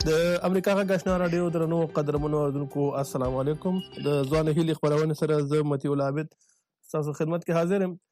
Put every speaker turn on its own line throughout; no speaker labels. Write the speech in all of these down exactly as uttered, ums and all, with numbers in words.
د امریکا غږ آشنا رادیو درنو قدرمنو اوردونکو السلام علیکم. د ځوان هیلې خبرونه سره زه متي العابد تاسو خدمت کې حاضر یم.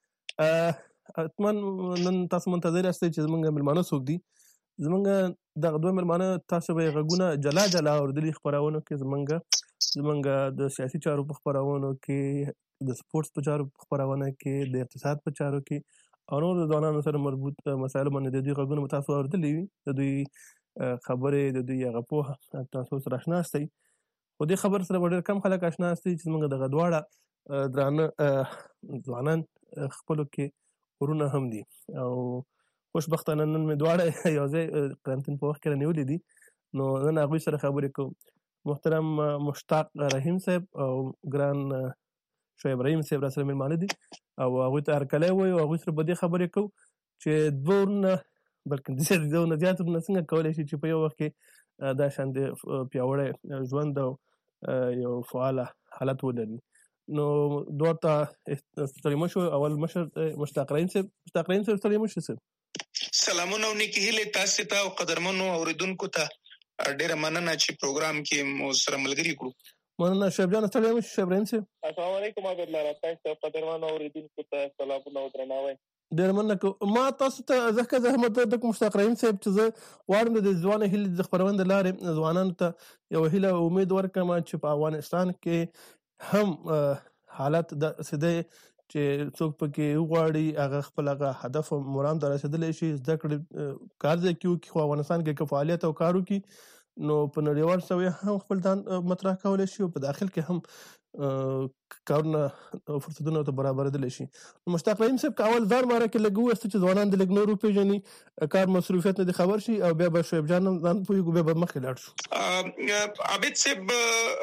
اتمن نن تاسو منتظر یاست چې زمونږ ملمانه څوک دي. زمونږ دغه دوه ملمانه تاسو به غږونه جلا جلا اوردلي خبرونه کې زمونږ زمونږ د سیاسي چارو په خبرونه کې، د سپورتس په چارو په خبرونه کې، د اقتصاد په چارو کې او نور د ځوانانو سره مربوط مسایلو باندې د دوی غږونه تاسو اوردلي وي. د دوی خبرې د دوی هغه پوهه تاسو سره آشنا استئ. خو دې خبر سره ډېر کم خلک آشنا استئ چې موږ دغه دواړه درانه ځوانان خپلو کې ورونه هم دي او خوشبختانه نن مې دواړه یو ځای قرنطین په وخت کې رانیولي دي. نو نن هغوی سره خبرې کوم. محترم مشتاق رحیم صاحب او ګران شعیب رحیم صاحب را سره مېلمانه دي او هغوی ته هرکلی وایو. هغوی سره به دې خبرې کوو چې دوه ورونه بلکې د دې نه زیات ورونه څنګه کولی شي چې په یو وخت کې دا شاندې پیاوړی ژوند او یو فعاله حالت ولري. نو دوه ته ستړي مه شو. اول مشر مشتاق رحیم صاحب. مشتاق رحیم صاحب ستړي مه شو صاحب.
سلامونه او نیکې هیلې تاسو ته او قدرمنو اوریدونکو ته ډېره مننه چې پروګرام کې مو سره ملګري کړو.
مننه شعیب جان. ستړي مه شو شعیب رحیم صاحب.
السلام علیکم عابد لاره. تاسو ته قدرمنو اوریدونکو ته سلامونه او درناوی.
ډېر مننه کوم. ما تاسو ته ځکه زحمت درکړم مشتاق رحیم صاحب چې زه غواړم د ځوان هیلې د خپرونې د لارې ځوانانو ته یو هیله او امید ورکړم چې په افغانستان کې هم حالت داسې دی چې څوک پکې وغواړي هغه خپل هغه هدف او مرام ته رسېدلی شي، زده کړې کار ځای کې وکړي، خو افغانستان کې که فعالیت او کار وکړي نو په نړیوال سویه هم خپل ځان مطرح کولی شي او په داخل کې هم کارونه او فرصتونه ته برابرېدلی شي. مشتاق رحیم صاحب که اول ځان باره کې لږ ووایست چې ځوانان د لږ نور وپېژني، کار مصروفیت نه دې خبر شي او بیا به شعیب جان هم ځان پوهېږو، بیا به مخکې لاړ
شو. عابد صاحب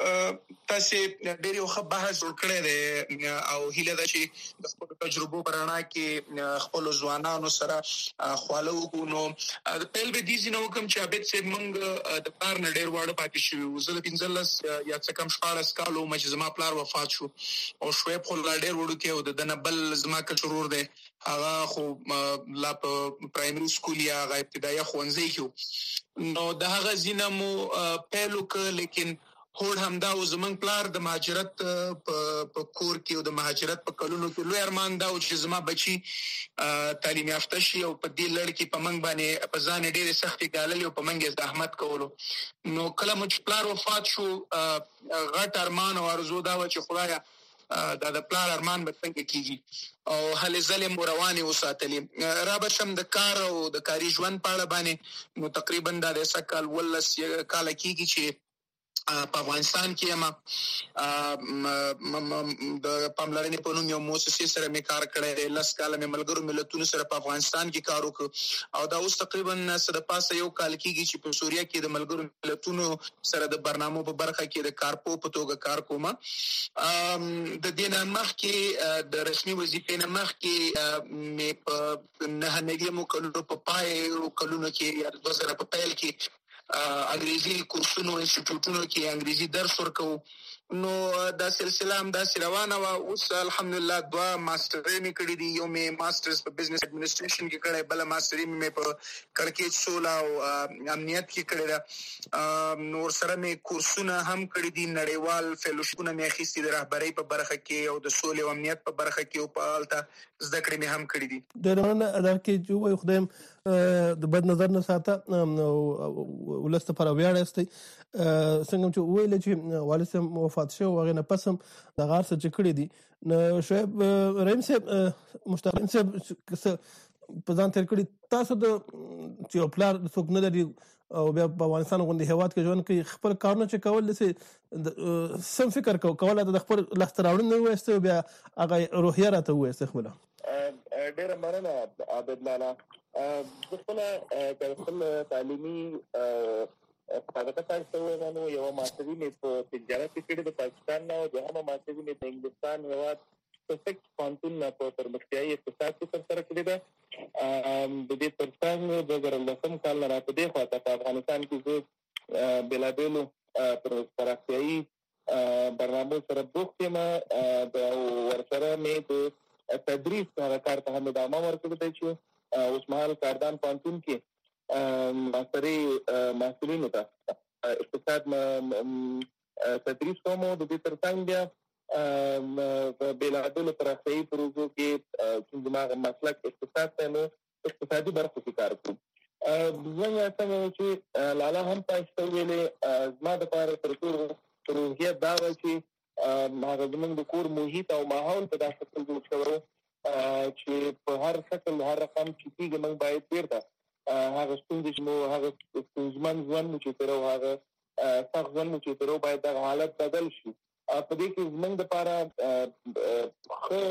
تاسې ډېر یو ښه بحث جوړ کړی دی او هیله ده چې د خپلو تجربو په رڼا کې خپلو ځوانانو سره خواله وکړو. نو د پیل به دې ځینه وکړم چې عابد صاحب موږ د پلار نه ډېر واړه پاتې شوي وو. زه د پنځلس یا څه کم شپاړس کالو وم چې زما پلار وفات شو او شعیب خو لا ډېر وړوکی او د ده نه بل زما کشر ورور دی، هغه خو لا په پرایمري سکول یا هغه ابتدایي ښوونځي کې و. نو د هغه ځینه مو پیل وکړ، لیکن هوډ همدا و. زمونږ پلار د مهاجرت په کور کې او د مهاجرت په کلونو کې لوی ارمان دا و چې زما بچي تعلیم یافته شي او په دې لړ کې په موږ باندې په ځان ډېرې سختې ګاللې او په موږ یې زحمت کولو. نو کله مو چې پلار وفات شو غټ ارمان او ارزو دا وه چې خدایه دا د پلار ارمان به څنګه کېږي او هلې ځلې مو روانې وساتلې. را به شم د کار او د کاري ژوند په اړه باندې. نو تقریبا دا د سږ کال اوولس کاله کېږي چې په افغانستان کې یم. د پاملرنې په نوم یو مؤسسې سره مې کار کړی دی. لس کاله مې ملګرو ملتونو سره په افغانستان کې کار وکړ او دا اوس تقریبا څه د پاسه یو کال کېږي چې په سوریه کې د ملګرو ملتونو سره د برنامو په برخه کې د کارپو په توګه کار کوم. د دې نه مخکې د رسمي وظیفې نه مخکې مې په نهه نوي کلونو په پای کلونو کې یا دوه زره په پیل کې انګریزي کورسونو انسټیټیوټونو کې انګریزي درس ورکوو. نو دا سلسله هم داسې روانه وه. اوس الحمدلله دوه ماسټرۍ مې کړي دي. یو مې ماسټرز په بزنس اډمنسټریشن کې کړی، بله ماسټري مې په کړکېچ سوله او امنیت کې کړې ده. نو ورسره مې کورسونه هم کړي دي، نړیوال فیلوشپونه مې اخیستي د رهبرۍ په برخه کې او د سولې او امنیت په برخه کې او په هلته زده کړې مې هم کړي دي.
ډېر مننه. دا کې چې ووایو خدایم د بد نظر نه ساته او ولس ته پر ویاړ یاستئ. څنګه چې وویل چې والد صاحب وفات شوی او هغې نه پس هم دغه هر څه چې کړي دي. نو شعیب رحیم صاحب مشتاق رحیم صاحب په ځان تېر کړي، تاسو د چې یو پلار څوک نه لري او بیا په افغانستان غوندې هېواد کې ژوند کوي، خپل کارونه چې کول داسې سم فکر کولی د خپل لاسته راوړنې ووایستئ او بیا هغه روحیه راته ووایستئ خپله.
ډېره مننه عابد لالا. زه خپله که خپل تعلیمي سابقه تاسو ته ووایم نو یوه ماسټري مې په تجارت کې کړې د پاکستان نه او دوهمه ماسټري مې په انګلستان هېواد سسکس پوهنتون په پرمختیایي اقتصاد کې ترسره کړې ده. د دې تر څنګ دوه زره لسم کال نه را په دې خواته په افغانستان کې زه بېلابېلو پراختیایي برنامو سره بوخت یم او ورسره مې د تدریس هغه کار ته هم ادامه ورکړې ده چې اوس مهال کاردان پوهنتون کې ماستري محصلینو ته اقتصاد تدریس کوم د دې ترڅنګ بیا بلادل پرخی پروژو کې چې دماغ مسلک اقتصاد ته نو اقتصادي برخه کې کار کوم ځکه څنګه چې لاله هم تاسو ویلې زما د پاره تر ټولو روحیه دا و چې هغه زموږ د کور محیط او ماحول په داسې ډول جوړ شوی چې په هر شکل هر رقم چې کېږي موږ باید بیرته هغه ستونزې چې مو هغه ستونزمن ژوند مو چې تېرو هغه سخت ژوند مو چې تېرو باید دغه حالت بدل شي په دې کې زموږ دپاره ښه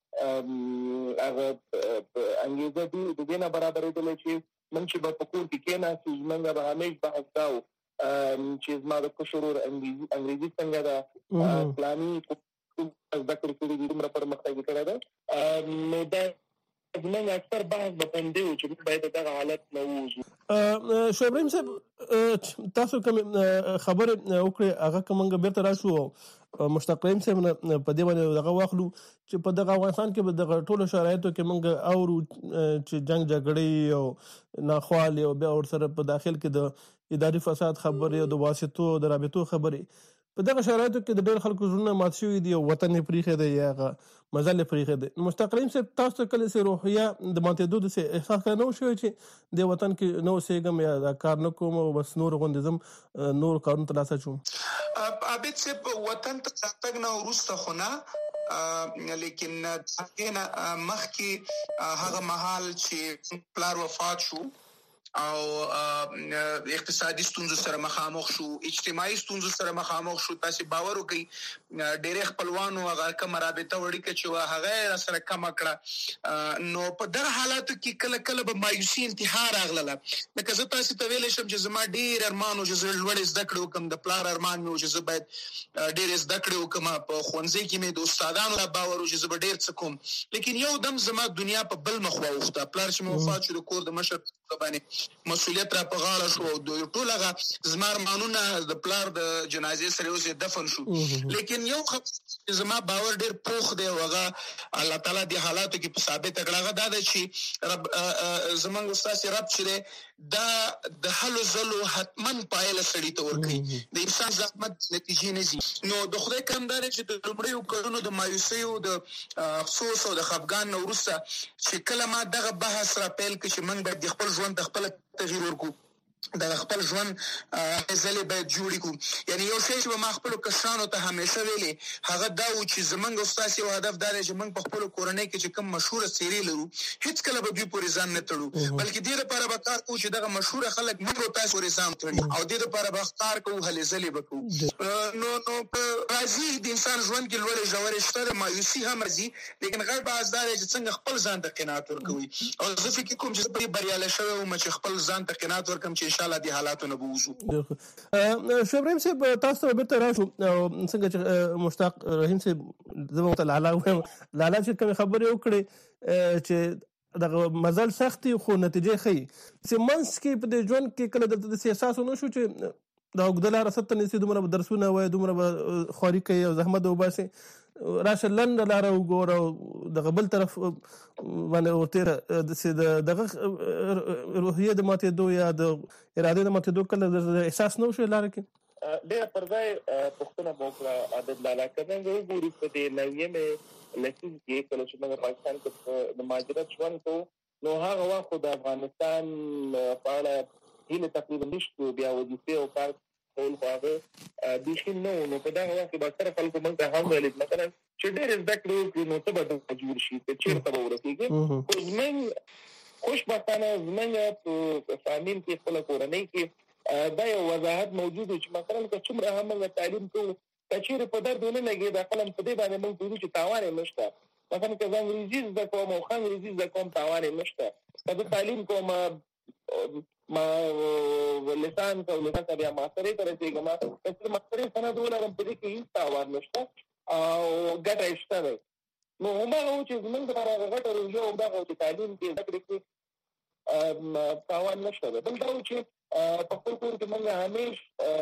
هغه انګېزه دي د دې نه برابرېدلی چې موږ چې به په کور کې کېناستو زموږ به همیش بحث دا و چې زما د کشر ورور انګریزي څنګه ده فلاني زده کړې کړي دي دومره پرمختګ کړی ده نو دا زموږ اکثر بحث به په همدې و چې موږ باید دغه حالت نه ووځو.
شاه ابراهیم صاحب تاسو کوم خبرې وکړې هغه که موږ بیرته راشو مشتاق رحیم صاحب په دې باندې دغه واخلو چې په دغه افغانستان کې به دغه ټولو شرایطو کې موږ اورو چې جنګ جګړې او ناخوالې او بیا ورسره په داخل کې د اداري فساد خبرې او د واسطو د رابطو خبرې په دغه شرایطو کې د ډېر خلکو زړونه مات شوي دي او وطن یې پرېښی دی یا هغه مزل یې پرېښی دی. مشتاق رحیم صاحب تاسو ته کله چې روحیه د ماتېدو داسې احساس کله نه و شوی چې دې وطن کې نه اوسېږم یا دا کار نه کوم او بس نور غوندې ځم نور کارونو ته لاس اچوم؟
عابد صاحب وطن ته راتګ نه وروسته خو نه لیکن هغې نه مخکې هغه مهال چې پلار وفات شو او اقتصادي ستونزو سره مخامخ شو اجتماعي ستونزو سره مخامخ شو تاسو باور وکړئ ډېر خپلوانو هغه کوم رابطه وړي چې هغه سره کم کړه نو په دغه حالاتو کې کله کله به مایوسي انتها راغله لکه زه تاسو ته ویلی شم چې زما ډېر ارمان و چې زه لوړې زده کړې وکړم د پلار ارمان مې و چې زه باید ډېرې زده کړې وکړم په ښوونځي کې مې د استادانو را باور و چې زه به ډېر څه کوم لیکن یو دم زما دنیا په بل مخ واوښته پلار چې مې وفات شو د کور د مشر باندې مسؤلیت را په غاړه شو د ټول هغه زما ارمانونه د پلار د جنازې سره اوس دفن شو لیکن یو زما باور ډېر پوخ دی هغه الله تعالی د حالاتو کې په ثابت کړه هغه دا دی چې رب زمونږ استاد رب چې دا د حل زلو حتمن پایله سړی ته ورکړي د انسان زحمت نتیجې نه زی نو د خدای کرم دا چې د لومړیو کلونو د مایوسۍ او د افسوس او د خفګان نه وروسته چې کله ما دغه بحث را پیل کړ چې موږ باید د خپل ژوند د خپل تغییر ورکړو د خپل ژوند ځلې باید جوړ کړو یعنی یو شی چې ما خپل کسانو ته همیشه ویلي هغه دا و چې زمونږ استاد یو هدف دا دی چې موږ په خپل کورنۍ کې چې کوم مشهور څیرې لرو هیڅ کله به دوی پورې ځان نه تړو بلکې دې لپاره به کار کوو چې دغه مشهور خلک موږ تاسو پورې ځان تړي او دې لپاره به کار کوو هلې ځلې به کوو نو نو په راځي د انسان ژوند کې لوړې ژورې شته مایوسي هم راځي لیکن غیر باز دا دی چې څنګه خپل ځان ته قناعت ورکوي او زه فکر کوم چې زه به بریالی شوی وم چې خپل ځان ته قناعت ورکړم چې ان شاء الله دې حالاتو نه بوزو.
شاه ابراهیم صاحب تاسو ته بیرته راشو څنګه چې مشتاق رحیم صاحب زه ورته لالا وایم لالا چې کومې خبرې وکړې چې دغه مزل سختي خو نتیجې ښیي چې منځ کې په دې ژوند کې کله درته داسې احساس ونه شو چې دا اوږده لاره ست نیسي دومره به درسونه وایي دومره به خواري کوي او زحمت وباسي راشه لنډه لاره وګوره او دغه بل طرف باندې ورتېره داسې دغه روحیې د ماتېدو یا د ارادې د ماتېدو کله احساس نه وشو لاره کې؟
ډېره پر ځای پوښتنه به وکړه عابد لالا که موږ وګورو په دې نویم لسیز کې کله چې موږ پاکستان کې د مهاجرت ژوند کوو نو هغه وخت خو د افغانستان په اړه هیله تقریبا نشته بیا وظیفې او کار کول خو هغه بیخي نه و نو په دغه وخت کې به اکثره خلکو موږ ته هم ویل مثلا چې ډېرې زده کړې وکړي نو ته به دلته جوړ شي که چېرته به ورسېږې خو زموږ خوشبختانه زموږ په فامیل کې خپله کورنۍ کې دا یو وضاحت موجود و چې مثلا که څومره هم موږ تعلیم کوو که چېرې په درد ونه لګېد خپله په دې باندې موږ پوهېږو چې تاوان یې نشته مثلا که زه انګریزي زده کوم او ښه انګریزي زده کوم تاوان یې نشته که زه تعلیم کوم ما لسان کو لسان بیا ماسترې ته رسېږم چې ماسترې سند ولرم په دې کې هېڅ تاوان نشته او ګټه یې شته دی نو هماغه و چې زموږ دپاره هغه ګټه روژه همدغه و چې تعلیم کې زده کړې کې تاوان نشته دی بل دا و چې په خپل کور کې موږ همیش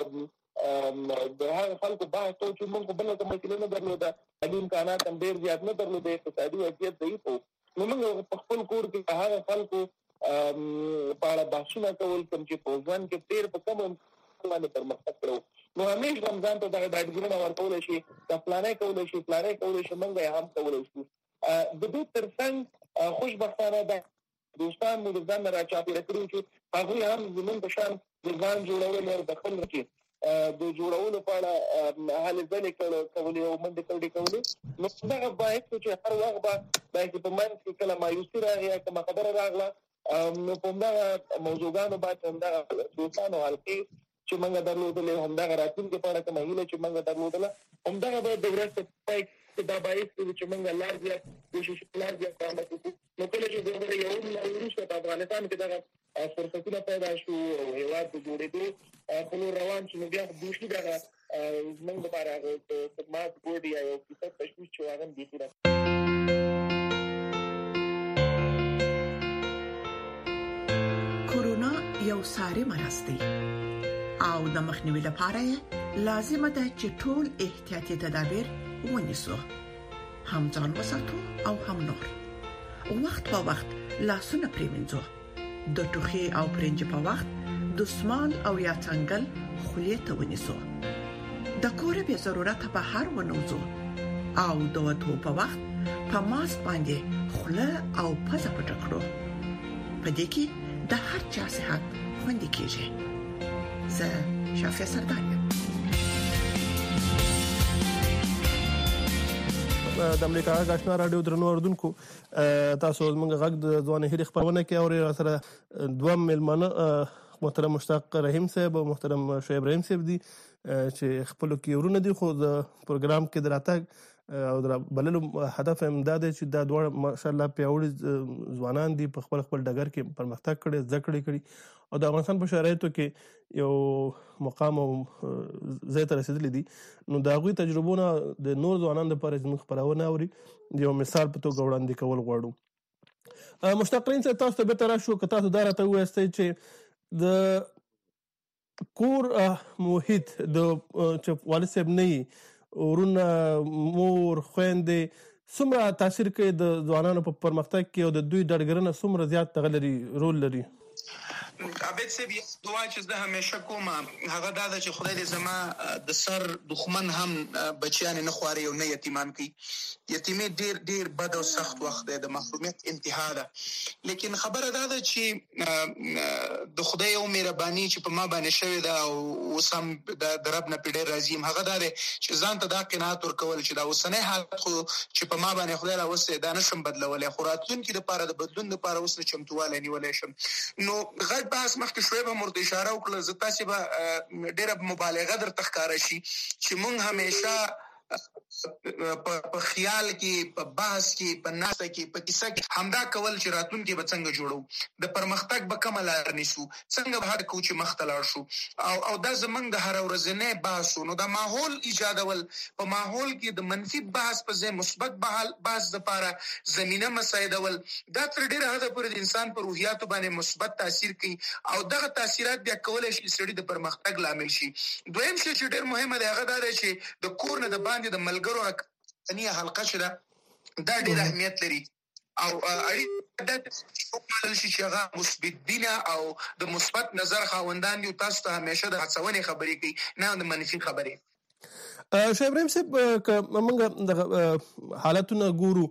د هغه خلکو بحث کوو چې موږ خو بله کومه مسله نه درلوده مالي امکانات هم ډېر زیات نه درلوده اقتصادي وضعیت ضعیف و نو موږ په خپل کور کې هغه خلکو په اړه بحثونه کول کوم چې په ژوند کې ډېر په کمو باندې پرمختګ کړو نو همیش رمضان ته د ډاډګرونه ورکول شي د پلانې کول شي پلانې کول شي موږ هم کول شي د دې ترڅنګ خوشبختانه ده دوستان مو د ځان را چاپیره کړو چې هغه هم زمون په شان د ځان جوړول او د خپل کې د جوړولو په اړه هلې ځلې کولې او منډې کولې کولې نو دغه باید چې هر وخت به چې په منځ کې کله مایوسي راغی یا کومه خبره راغله نو په همدغه موضوعګانو باندې همدغه دوستانو حلقې چې موږ درلودلې همدغه راتلونکي په اړه کومه هیله چې موږ درلودله همدغه به د ورځ په پای کې دا باعث کړي چې موږ لار زیات کوشش لار زیات عمل وکړو نو کله چې د یو نه وروسته په افغانستان کې دغه فرصتونه پیدا شو او هیواد د جوړېدو په لور روان شو نو بیا دوشي دغه زموږ لپاره هغه خدمات ګوډي او کیسه تشویش چې هغه دي کړه
کورونا یو ساري مرض دی او د مخنیوي لپاره لازم ده چې ټول احتیاطي تدابیر ونیسو هم ځان وساتو او هم نور وخت په وخت لاسونه پریمنځو د ټوخي او پرنج په وخت دسمال او یا څنګل خولې ته ونیسو د کور به ضرورت په هر ونوزو او د وټو په وخت په ماسک باندې خوله او پزه پټ کړو په دې کې د هر چا صحت خوندي کیږي زه شافیا سردار
د امریکا غاښنا رادیو درنو اوردونکو تاسو موږ غږ د ځوان هلي خبرونه کې اوري سره دوه ملمنه محترم مشتاق رحیم صاحب او محترم شعیب رحیم صاحب دي چې خپل کې ورونه دي خو د پروګرام کې دراتګ او در بللو هدف هم دا دی چې دا دوه ماشاءالله پیاوړي ځوانان دي په خپل خپل ډګر کې پرمختګ کړي ذکر کړي او د افغانستان په شرایطو کې یو مقام او ځای ته رسیدلي دي نو دا غوي تجربونه د نور ځوانانو لپاره زموږ خبرونه اوري یو مثال په توګه وړاندې کول غواړو مشتاق رحیم صاحب تاسو ته به تر شو که تاسو دا راته وایستئ چې د کور محیط د چې والد صاحب نه ورونه مور خويندې څومره تاثیر کوي د ځوانانو په پرمختګ کې او د دوی ډاډګرنه څومره زیات تغلري رول لري
عبید صاحب دعا چې زه همیشه کوم هغه دا چې خدای دې زما د سر دښمن هم بچیان نه خواري او نه یتیمان کوي یتیمې ډیر ډیر بد او سخت وخت دی د محرومیت انتها ده لیکن خبره دا ده چې د خدای او مهرباني چې په ما باندې شوی دا او سم د رب نه پیډه راځي هغه دا ده چې ځان ته دا قناعت ورکول چې دا وسنه حالت خو چې په ما باندې خدای راوسته دا نشم بدلولای خو راتلونکي لپاره د بدلون لپاره وسره چمتواله نیولای شم نو غږ بحث مخکې شوی به مرته اشاره وکړه زه تاسو به ډېر مبالغه در تخکاره شي چې مونږ همیشه په خیال کې په بحث کې په ناسه کې په کیسه کې همدا کول چې راتلونکي به څنګه جوړو د پرمختګ به کوم لار نیسو څنګه به هر کوچ مختلار شو او او دا زمنګ د هر ورځې بحث نو د ماحول ایجادول په ماحول کې د منفي بحث په ځای مثبت بحث لپاره زمينه مساعدول دا تر ډیره حد پورې د انسان پر روحیات باندې مثبت تاثیر کوي او دغه تاثیرات بیا کولای شي سړي د پرمختګ لامل شي دویم شی چې ډیر مهمه دی هغه دا دی چې د کور نه د باندې د ملګرو انیه حلقه شته دا ډېر اهمیت لري او اړیکه د خپل شي چې هغه مثبت دینه او د مثبت نظر خاوندان دي تاسو ته همیشه د هڅونې خبرې کوي نه د منفي خبرې
شیخ ابراهیم صاحب موږ د حالتونو ګورو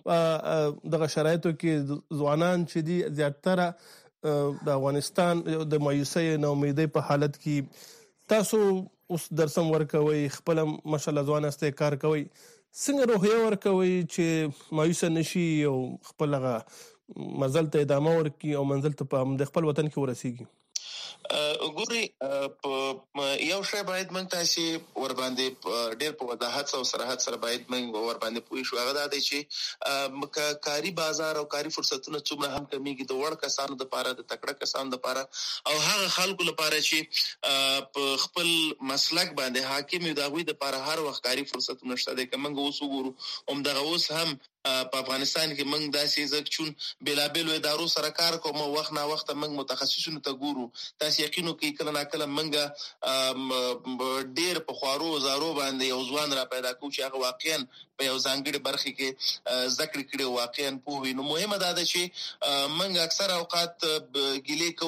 دغه شرایطو کې ځوانان چې دي زیاتره د افغانستان د مایوسۍ نه امیدۍ په حالت کې تاسو اوس درسم ورکوي خپل ماشاءالله ځوان استه کار کوي څنګه روحیه ورکوي چې مایوس نشي او خپل مزل ته ادامه ورکړي او منزل ته په خپل وطن کې ورسیږي
ګوري یو شی باید مونږ تاسو ور باندې ډېر په وضاحت او صراحت سره باید مونږ ور باندې پوه شو هغه دا دی چې کاری بازار او کاری فرصتونه څومره هم کمیږي د وړ کسانو د لپاره د تکړه کسانو د لپاره او هغه خلکو لپاره چې په خپل مسلک باندې حاکم وي دا غوي د لپاره هر وخت کاری فرصتونه شته د کومه اوس وګورو هم دغه اوس هم په افغانستان کې موږ داسې ځکچون بلابل ادارو سره کار کوم وخت نه وخت موږ متخصصینو ته ګورو تاسو یقینو کې کله نه کله موږ ډېر په خوارو زارو باندې یو ځوان را پیدا کوو چې هغه واقعا په یو ځانګړي برخه کې ذکر کړي واقعا په وینو مهمه ده چې موږ اکثر اوقات ګیلې کوو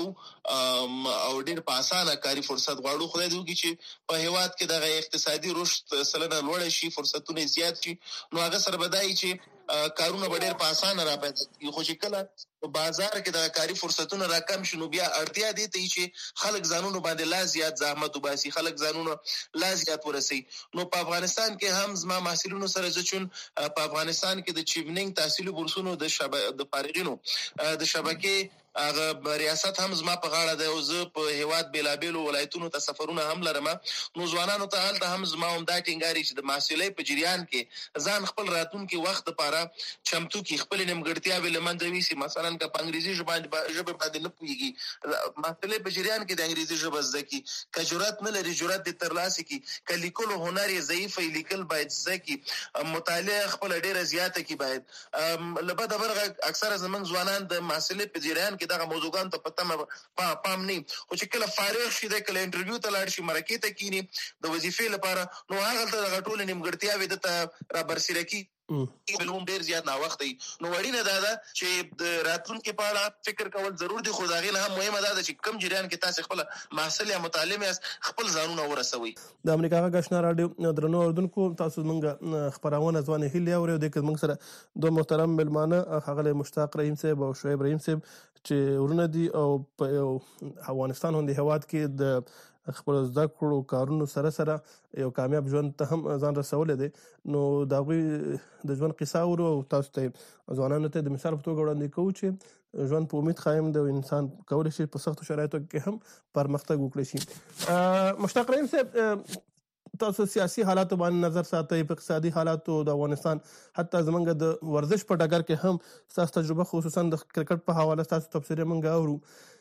او ډېر په اسانه کاري فرصت غواړو. خدای دې وکړي چې په هیواد کې دغه اقتصادي رشد سلنه لوړه شي، فرصتونه زیات شي، نو هغه سره به دا وي چې کارونه به ډېر په اسانه را پیدا کېږي. خو چې کله په بازار کې د کاري فرصتونه را کم شي، نو بیا اړتیا دې ته چې خلک ځانونو باندې لا زیات زحمت وباسي، خلک ځانونو لا زیات ورسي. نو په افغانستان کې هم زما محصلینو سره زه چون په افغانستان کې د چیونینګ تحصیلي بورسونو د شب د فارغینو د شبکې هغه ریاست هم زما په غاړه ده او زه په هیواد بیلابیلو ولایتونو ته سفرونه هم لرم. نو ځوانانو ته هلته هم زما هم دا ټینګاري چې د محصلۍ په جریان کې ځان خپل راتلونکي وخت لپاره چمتو کړي، خپل نیمګړتیاوې له منځه یوسي. مثلا که په انګریزي ژبه باندې نه پوهېږي، محصلۍ په جریان کې د انګریزي ژبه زده کړي. که جرأت نه لري جرأت دې ترلاسه کړي. که لیکلو هنر یې ضعیف وي، لیکل باید زده کړي. مطالعه خپله ډېره زیاته کړي. باید له بده مرغه اکثره زموږ ځوانان د محصلۍ په جریان کې دغه موضوعګانو ته په تمه پام نه، خو چې کله فارغ شي، د کله انټرویو ته لاړ شي، مرکې ته کینی د وظیفې لپاره، نو هغلته دغه ټولې نیمګړتیاوې دته رابرسېره کړي. بلوم ډېر زیات ناوخت دی. نو اړینه دا ده چې د راتلونکي په اړه فکر کول ضرور دي، خو د هغې نه هم مهمه دا ده چې کوم جریان کې تاسې خپله محصل یا متعلم یاست، خپل ځانونه ورسوئ.
د امریکا غږ آشنا راډیو درنو اردوونکو، تاسو زموږ خپرونه ځوان هیلې اورئ. د کې زموږ سره دوه محترم مېلمانه ښاغلی مشتاق رحیم صاحب او شعیب رحیم صاحب چې ورونه دي او په یو افغانستان غوندې هیواد کې د خپل زده کړو کارونو سره سره یو کامیاب ژوند ته هم ځان رسولی دی. نو د هغوی د ژوند قصه اورو او تاسو ته ځوانانو ته د مثال په توګه وړاندې کوو چې ژوند په امید قایم دی او انسان کولی شي په سختو شرایطو کې هم پرمختګ وکړي شي. مشتاق رحیم صاحب، تاسو سیاسي حالاتو باندې نظر ساتئ، په اقتصادي حالاتو د افغانستان، حتی زمونږ د ورزش په ډګر کې هم ستاسو تجربه، خصوصا د کرکټ په حواله ستاسو تبصرې موږ اورو.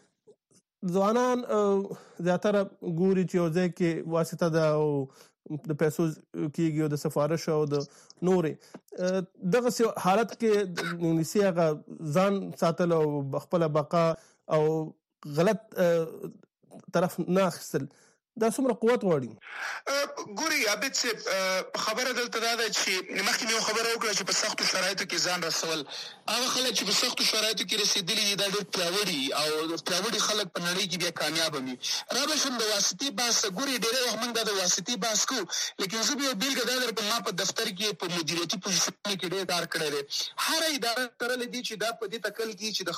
ځوانان زیاتره ګوري چې یو ځای کې واسطه ده او د پیسو کېږي او د سفارش او د نورې دغسې حالت کې د انګلیسي هغه ځان ساتل او خپله بقا او غلط طرف نه اخیستل، دا څومره قوت غواړي؟
ګوري عابد صاحب، خبره دلته دا ده چې مخکې مې یو خبره وکړه چې په سختو شرایطو کې ځان رسول. هغه خلک چې په سختو شرایطو کې رسېدلي دي دا ډېر پیاوړي او پیاوړي خلک په نړۍ کې بیا کامیابه وي. را به شم د واسطې بحث. ګوري ډېری وخت موږ دا د واسطې بحث کوو، لیکن زه به یو بېلګه دا درکړم. ما په دفتر کې په مدیریتي پوزیشنونو کې ډېر کار کړی دی. هره اداره تړلې دي چې دا په دې تکل کې چې د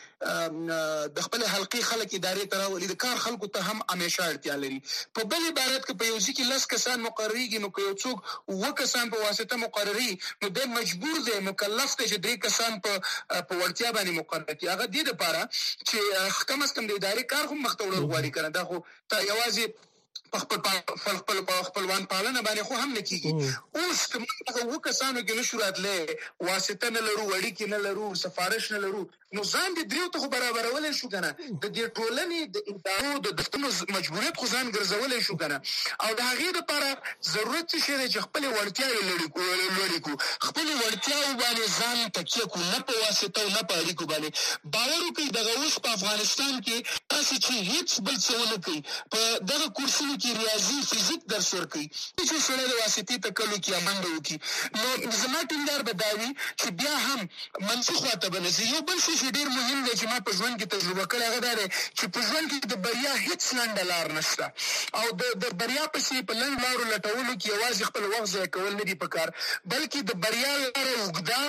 خپلې د خپلې حلقې خلک ادارې ته راولي. د کار خلکو ته هم همیشه اړتیا لري. په بل عبارت کې په یو ځای کې لس کسان مقرریږي، نو که یو څوک اووه کسان په واسطه مقرري، نو دی مجبور دی، مکلف دی چې درې کسان په په وړتیا باندې مقرر کړي. هغه دې دپاره چې کم از کم د ادارې کار خو مخته وړل غواړي که نه. دا خو ته یوازې په خپل خپل خپلوان پالنه باندې خو هم نه کېږي. اوس که موږ هغه اووه کسانو کې نشو راتلی، واسطه نه لرو، اړیکې نه لرو، سفارش نه لرو، نو ځان دې دریو ته خو برابرولی شو که نه. د دې ټولنې د ادارو د دفترونو مجبوریت خو ځان ګرځولی شو که نه. او د هغې دپاره ضرورت څه شی دی چې خپلې وړتیاوې لوړې کړو، خپلې وړتیاو باندې ځان تکیه کړو، نه په واسطه او نه په اړیکو باندې. باور وکړئ دغه اوس په افغانستان کې تاسې چې هېڅ بل څه ونه کوئ، په دغه کورسونو کې ریاضي فزیک درس ورکوي، چې سړی د واسطې تکلو کې منډه وکړي. نو زما ټینګار به دا وي چې بیا هم منفي خواته به نه ځي. یو بل څه چې ډېر مهم دی چې ما په ژوند کې تجربه کړی، هغه دا دی چې په ژوند کې د بریا هېڅ لنډه لار نشته، او د د بریا پسې په لنډ لارو لټولو کې یوازې خپل وخت ضایع کول نه دي پکار، بلکې د بریا لاره اوږده،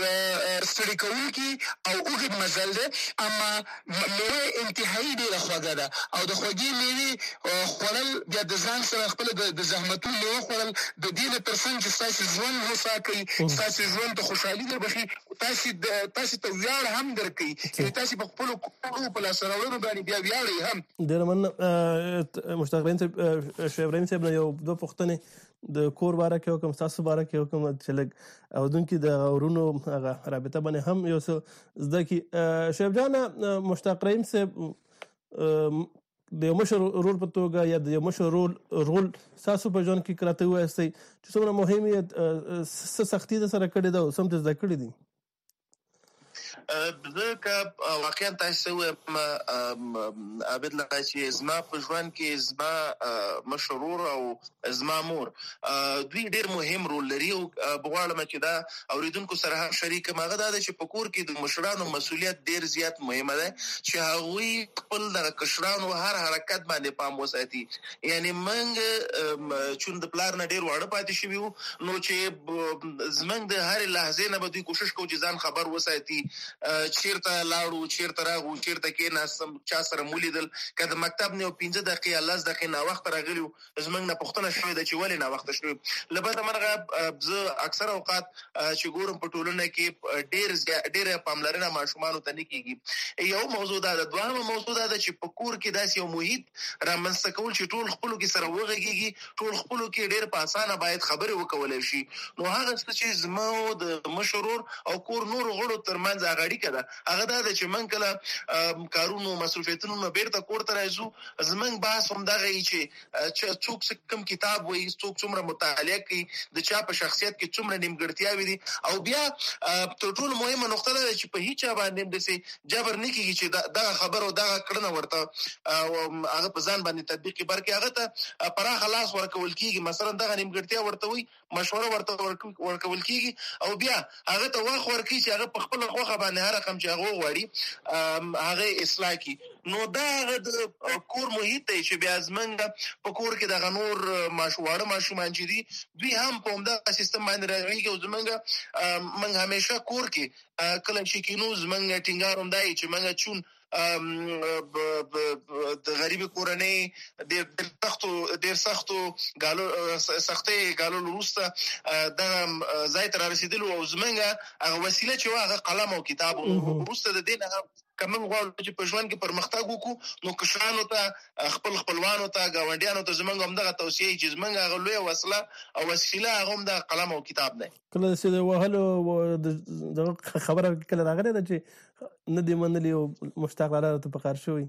ستړي کوونکي او اوږد مزل دی. اما میوه انتهایي ډېره خوږه ده، او د خوږې میوې خوړل بیا د ځان سره خپل د زحمتونو میوه خوړل د دې نه تر څنګ چې ستاسې ژوند هوسا کوي، ستاسې ژوند ته خوشحالي در بخي، تاسې تاسې ته ویاړ هم درکوي، چې تاسې په خپلو کورونو په لاسته راوړنو باندې بیا ویاړئ هم.
ډېره مننه. مشتاق رحیم صاحب، شعیب رحیم صاحب نه یو دوه پوښتنې د کور باره کې وکړم، ستاسو باره کې وکړم چې لږ اورونکي د ورونو هغه رابطه باندې هم یو څه زده کړي. شعیب جانه، مشتاق رحیم صاحب د یو مشر رول په توګه یا د یو مشر رول رول ستاسو په ژوند کې راته ووایاستئ چې څومره مهم یې، څه سختي در سره کړې ده او څه هم ترې زده کړي دي؟
زه که واقعا تاسو وایم عابد الله چې زما په ژوند کې زما مشرور او زما مور دوی ډېر مهم رول لري او بغواړم چې دا اوریدونکو سره هم شریک ماغه دا چې په کور کې د مشرانو مسولیت ډېر زیات مهمه ده چې هغوی خپل د کشرانو هر حرکت باندې پام وساتي. یعنی موږ چون د پلار نه ډېر واړه پاتې شوي وو نو چې زمونږ د هر لحظې نه به دوی کوشش کوو چې ځان خبر وساتي چیرته لاړو چیرته راغو چیرته کې ناسم چا سره مولیدل کله مکتب نه پنځه دقیقې لس دقیقې نه وخت راغلیو زمونږ نه پوښتنه شوې ده چې ولې نه وخت شوی. لبته مرغه زه اکثر اوقات چې ګورم په ټولنه کې ډېر ډېر پاملرنه ماشومان ته نه کیږي. یو موضوع ده. دویمه موضوع ده چې په کور کې داسې یو محیط رامنځته کول چې ټول خپلو کې سره وغږیږي ټول خپلو کې ډېر په اسانه باید خبرې وکولای شي. نو هغه څه چې زمو د مشرور او کور نور غړو ترمنځ هغه اړیکه ده هغه دا چې من کله کارونو مسؤلیتونو نه بیرته کور ته راځو زمنګ بحث هم دغه چې څوک کوم کتاب وایي څوک څومره مطالعه کوي د چا په شخصیت کې څومره نیمګړتیاوې دي او بیا تر ټولو مهمه نقطه ده چې په هیڅ باندې د جبر نه کیږي چې دا خبر او دا کړنه ورته هغه په ځان باندې تطبیق برکې هغه ته پراخ لاس ورکول کیږي. مثلا دغه نیمګړتیا ورته وي مشوره ورته ورکول کیږي او بیا هغه ته واخ ورکړي چې هغه په خپل خوخه باندې هر رقم چې هغه غواړي هغه اصلاح کی. نو دا د کور محیط دی چې بیا زمونږ په کور کې دغه نور ماشومان ماشومان چې دي دوی هم په همدغه سیستم باندې راغلي او زمونږ موږ همیشه کور کې کله چې کینو زمونږ ټینګار هم دی چې موږ چون د غریب کورنۍ ډېر سختو ډېر سختو غالو سختي غالو وروسته د ځای تر رسیدلو او زمونږ هغه وسیله چې هغه قلم او کتاب وروسته د دین هغه کوم غواړو چې په ژوند کې پرمختګ وکړو نو کشرانو ته خپل خپلوانو ته گاونډیانو ته زمونږ هم دغه توصیه چې زمونږ هغه لوی وسله او وسیله هغه هم د قلم او کتاب دی.
کله چې وهلو د خبره کله راغله چې نه دی منلي او مشتاق لاره ته پکار شوی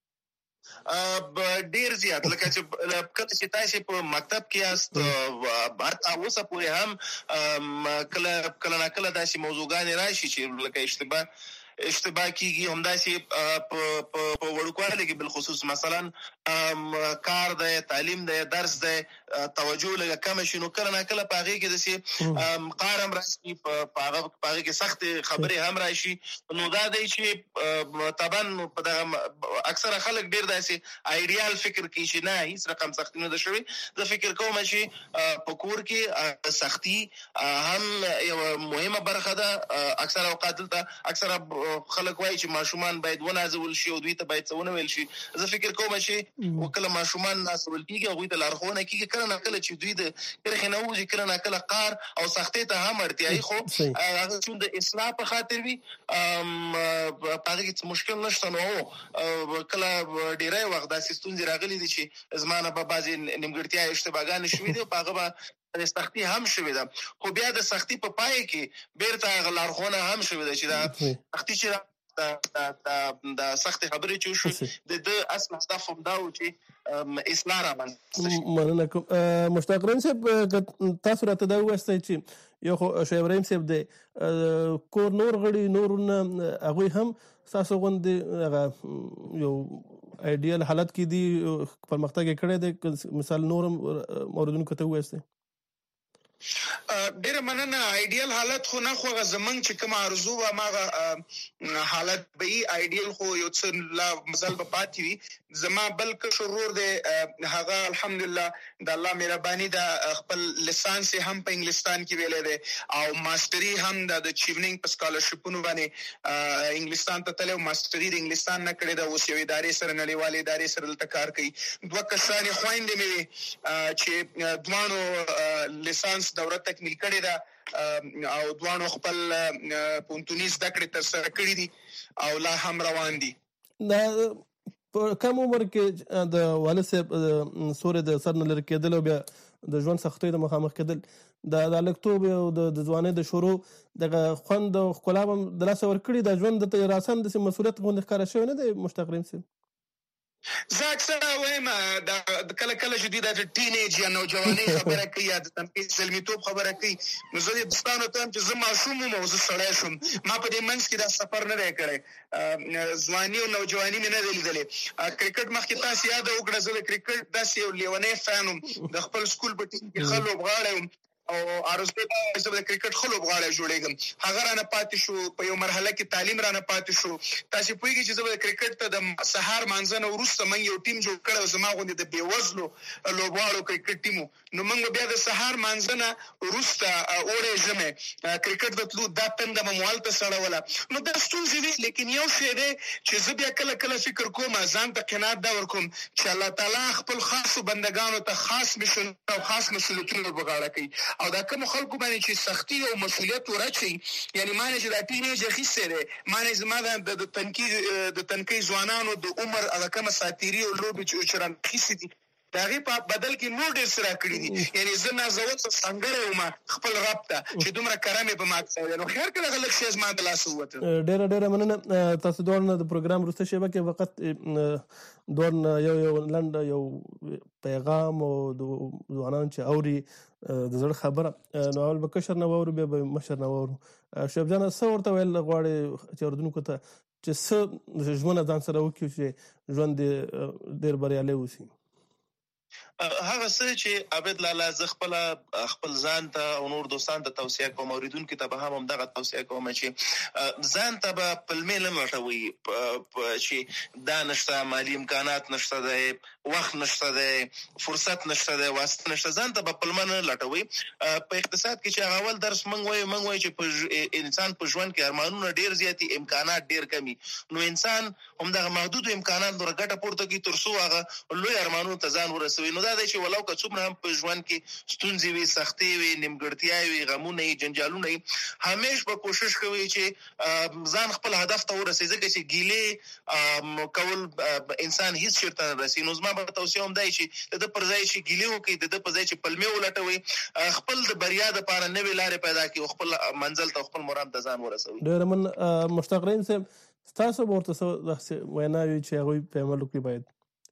ډیر زیات لکه چې کله چې تاسو په مکتب کې یاست حتی اوسه پورې هم کله کله نه کله داسې موضوعګان راشي چې لکه اشتباه اشتباه کیږي همداسې په وړوکوالي کې بالخصوص مثلا کار دی تعلیم دی درس دی توجه لږه کم شي نو کله نه کله په هغې کې داسې قهر هم راشي په هغه کې سختې خبرې هم راشي. نو دا دی چې طبعا په دغه اکثره خلک ډېر داسې آیډیال فکر کوي چې نه هیڅ رقم سختي نه ده شوې. زه فکر کوم چې په کور کې سختي هم یوه مهمه برخه ده. اکثره اوقات دلته اکثره خلک وایي چې ماشومان باید ونازول شي او دوی ته باید څه ونه ویل شي. زه فکر کوم چې وکله ماشومان نازول کېږي هغوی ته لارښوونه کېږي کله نه کله چې دوی د کرښې نه ووځي کله نه کله قهر او سختۍ ته هم اړتیایي خو هغه چون د اصلاح په خاطر وي په هغه کې څه مشکل نشته. نو کله ډېری وخت داسې ستونزې راغلي دي چې زما نه به بعضې نیمګړتیا اشتباهګانې شوي دي او په هغه به د سختي هم شوې ده خو بیا د سختي په پای کې بیرته هغه لارښوونه هم شوې ده چې دا سختي چې د سختي خبرې چې وشوې د ده اصل هدف هم دا و چې اصلاح رامنځته شي.
مننه کوم مشتاق رحیم صاحب تاسو راته دا ووایئ چې یو خو شعیب ابراهیم صاحب د کور نور غړي نورونه هغوی هم ستاسو غوندې هغه یو ایډیل حالت کې دي پرمختګ یې کړی دی مثال نور هم اوریدونکو ته ووایئ.
ډېر مننه. آیډیل حالت خو نه خو زمنګ چې کوم ارزو و ماغه حالت به آیډیل خو یو څه لا مزل په پاتې وي. زما بلکې شرور دی هغه الحمدلله د الله مهرباني د خپل لسانس هم په انګلستان کې ویلې دی او ماستری هم د چیونینګ په سکالرشپونو باندې انګلستان ته تلو ماستری د انګلستان نه کړی دا اوس یو ادارې سره نړیوالې ادارې سره دلته کار کوي. دوه کسان خويندې مې چې دوانو لسانس دوره تکمیل کړې ده او دوانو خپل پونتونی زده کړې تر سره کړې دي او لا هم روان دي.
دا په کوم عمر کې د والد صاحب سورې د سر نه لرې کېدل او بیا د ژوند سختیو د مخامخ کېدل د هلکتوب او د ځوانۍ د شروع دغه خوند او ښکلا هم د لاسه ورکړي دا ژوند د راسن داسې مسؤلیت غوندې ښکاره شوی نه دی مشتاق رحیم صاحب؟
زه اکثره وایم د کله کله چې دوی د ټینیج یا نوجوانۍ خبره کوي یا د تنقید زلمیتوب خبره کوي، نو زه د دوستانو ته هم چې زه ماشوم وم او زه سړی شوم، ما په دې منځ کې دا سفر نه دی کړی، ځواني او نوجواني مې نه دی لیدلې. کرکټ مخکې تاسو یاد وکړه، زه د کرکټ داسې یو لیونی فین وم، د خپل سکول په ټیم کې ښه لوبغاړی وم او ارزو ته زه د کرکټ خلو بغاړه جوړېږم. هغه رانه پاتې شو، په یو مرحله کې تعلیم رانه پاتې شو. تاسو پوهیږئ چې زه د کرکټ ته د سهار مانځنه وروسته موږ یو ټیم جوړ کړو، زما غوندې د بېوزلو لوبغاړو کرکټ ټیم، نو موږ بیا د سهار مانځنه وروسته اوړی ژمی کرکټ ته تلو، دا تنده مو هلته سړوله. نو دا ستونزې وي، لیکن یو شی دی چې زه بیا کله کله فکر کوم، ځان ته قناعت دا ورکوم چې الله تعالی خپل خاصو بندګانو ته خاص مشن او خاص مسؤلیتونه بغاړه کوي، او دا کوم خلکو باندې چې سختي او مسؤلیت ورچي، یعنی معنی چې دا ټینیج اخیسته ده، معنی زما د تنقید د تنقید ځوانانو د عمر هغه کوم ساتيري او لوبي چې چران خيسي دي، دا غي په بدل کې نور ډیر سره کړی دي. یعنی زه نازوت څنګه وم خپل رب ته چې دومره کرامه په مات ځای، نو خیر کله غلط شي زما د لاس وته.
ډیر ډیر مننه تاسو دوه د پروګرام وروسته شیبه کې وخت دوه یو یو لند یو پیغام او د ځوانان چې اوري د زړه خبره، نو اول به کشر نه وورو بیا به مشر نه وورو. شیب جان څه ورته ویل غواړي چې اردوونکو ته چې څه ژوند ځان سره وکړي چې ژوند ډیر بریالی وشي؟
هغه څه چې عبد لالا ز خپل خپل ځان ته او نور دوستان ته توصيه کوم، اوریدونکو ته به هم دغه توصيه کوم چې ځان ته به پلمې لمټوي چې دا نشته، مالی امکانات نشته دی، وخت نشته دی، فرصت نشته دی، واسطه نشته، ځان ته به پلمې لټوي. په اقتصاد کې چې اول درس منغ وای منغ وای چې په انسان په ژوند کې ارمانونه ډیر زیاتی، امکانات ډیر کمی، نو انسان هم دغه محدود امکانات نور ګټه پورته کی ترسو هغه لوی ارمانونو ته ځان ورسوي. نو دا دی چې ولو که څومره هم په ژوند کې ستونزې وي، سختۍ وي، نیمګړتیاوې وي، غمونه وي، جنجالونه وي، همیش به کوشش کوي چې ځان خپل هدف ته ورسوي، ځکه چې ګیلې کول انسان هیڅ چېرته نه رسي. نو زما به توصیه هم دی چې د ده پر ځای چې ګیلې وکړي، د ده پر ځای چې پلمې ولټوي، خپل د بریا دپاره نوې لارې پیدا کړي او خپل منزل ته خپل مرام ته ځان ورسوي.
ډېر من مشتاق رحیم صاحب، ستاسو به ورته څه داسې ویناوي چې هغوی په عمل وکړي باید؟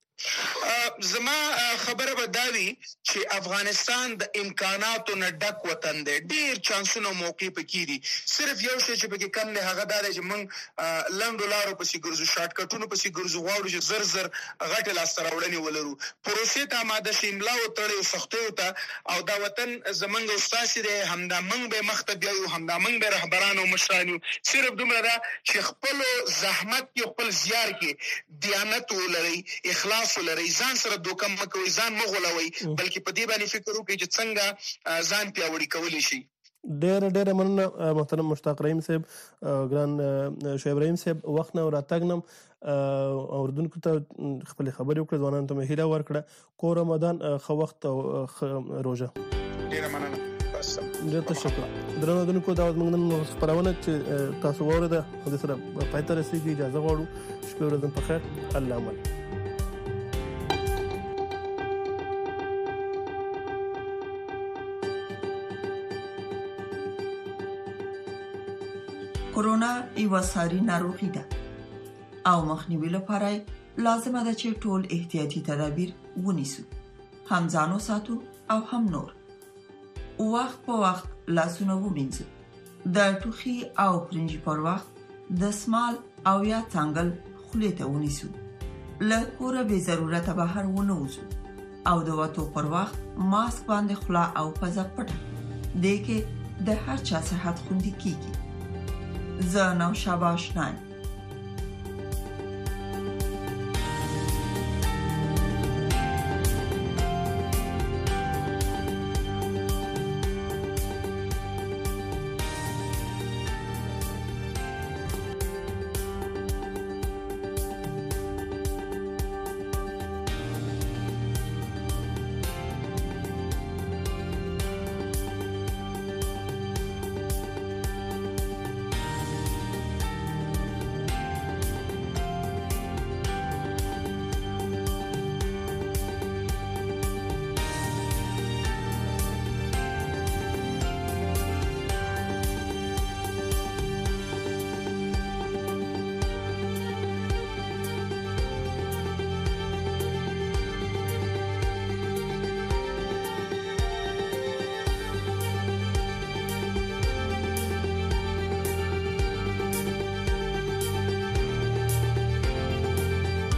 زما خبره به دا وي چې افغانستان د امکاناتو نه ډک وطن دی، ډیر چانسونه موقع پکې دي، صرف یو شی چې پکې کم دی هغه دا دی چې موږ لنډو لارو پسې ګرځو، شارټ کټونو پسې ګرځو، غواړو چې زر زر غټې لاسته راوړنې ولرو، پروسې ته آماده شي، املا وتړو، سختیو ته، او دا وطن زمونږ او ستاسې دی، همدا موږ به مخ ته بیایو، همدا موږ به رهبران او مشران یو. صرف دومره ده چې خپلو زحمت کې، خپل زیار کې دیانت ولرئ، اخلاص ولرئ، ځان سره دوکه مه کوئ، ځان مه غولوئ، بلکې په دې باندې فکر وکړئ چې څنګه ځان پیاوړي کولی شي.
ډېره ډېره مننه محترم مشتاق رحیم صاحب، ګران شعیب رحیم صاحب، وخت نه راتګ نه اوردونکو ته خپلې خبرې وکړې، ځوانانو ته مې هیله ورکړه. کو رمضان ښه وخت او ښه روژه.
ډېره مننه.
ډېر تشکر. درنو اوردونکو، دا زموږ نن خپرونه چې تاسو واورېده د سره پای ته رسېږي، اجازه غواړو. شپې ورځ په خیر. الله امان.
کورونا یو ساري ناروغي ده او مخنیوي لپاره لازمه ده چې ټول احتیاطي تدابیر ونیسو، هم ځان وساتو او هم نور. وخت په وخت لاسونه ومینځو، د ټوخي او پرنجي پر وخت د سمال او یا څنګل خولې ته ونیسو، له کوره بې ضرورته بهر ونه وځو او د وتو پر وخت ماسک باندې خوله او پزه پټه، دې کې د هر چا صحت خوندي کیږي. زه نو شاباش نان